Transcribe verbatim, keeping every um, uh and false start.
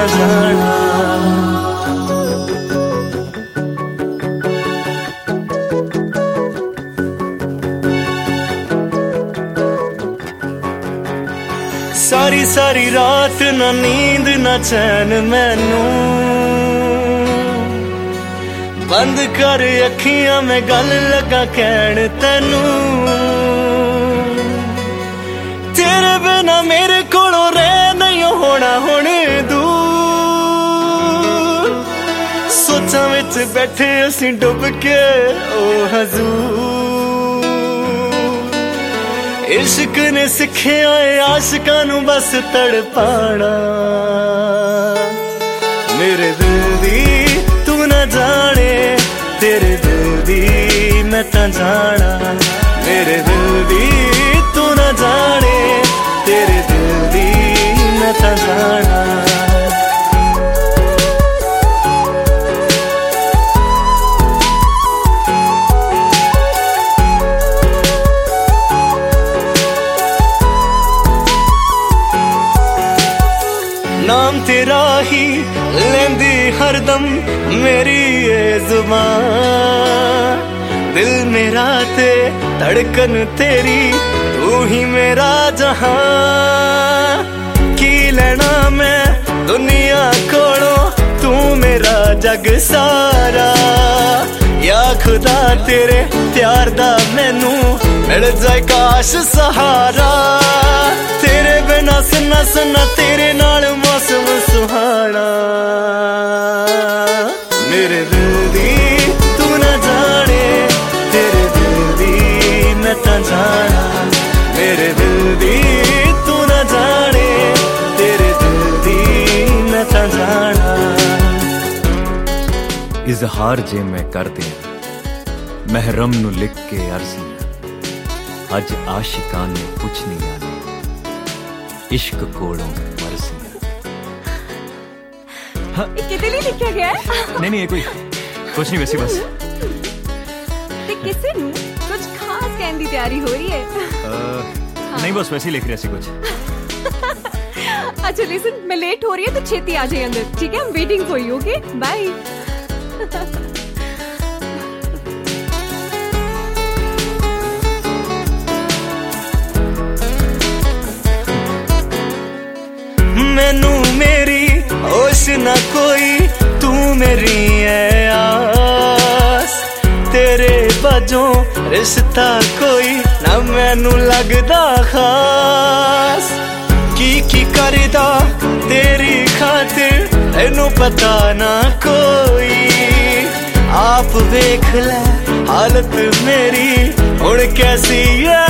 जाना। सारी सारी रात ना नींद ना चैन मैनू, बंद कर अखियां मैं गल लगा कहण तैनू। तेरे बिना मेरे कोलों रह नहीं होना हुण दूर, सोचां विच बैठे असीं डुब के ओ हजूर। इश्क ने सिखिया आशिकां नू बस तड़पाना, मेरे दिल दी तू ना जाने, तेरे दिल दी मैं तां जाना। मेरे दिल दी तू ना जाने, तेरे दिल दी मैं तां जाना। नाम तेरा ही लेंदी हरदम मेरी ये जुबान, दिल मेरा ते धड़कन तेरी तू ही मेरा जहां। की लेना मैं दुनिया कोलों तू मेरा जग सारा, या खुदा तेरे प्यार दा मैनू मिल जाए काश सहारा। तेरे बिना सुना सुना तेरे नाल मौसम सुहाना, मेरे दिल दी तू ना जाने, तेरे दिल दी मैं तां जाना। मेरे दिल दी तू ना जाने, तेरे दिल दी मैं तां जाना। इजहार जे मैं कर दिया महरम नू लिख के अर्ज़ियां, अज आशिकां ने पुछनियां ने इश्क कोलों मर्ज़ियां। हाँ। किदे लिए लिखा गया है? नहीं नहीं ये कोई कुछ नहीं, वैसे बस ते किसे नू कुछ खास कहने की तैयारी हो रही है? आ, हाँ। नहीं बस वैसे ही लिख रही सी कुछ। अच्छा लिसन, मैं लेट हो रही है तो छेती आ जाइए अंदर, ठीक है? I am waiting for you, okay bye. मैनू मेरी होश ना कोई, तू मेरी है आस। तेरे बाजों रिश्ता कोई ना मैनू लगदा खास। की की करदा तेरी खातिर मैनू पता ना कोई, आप वेख ले हालत मेरी हुण कैसी है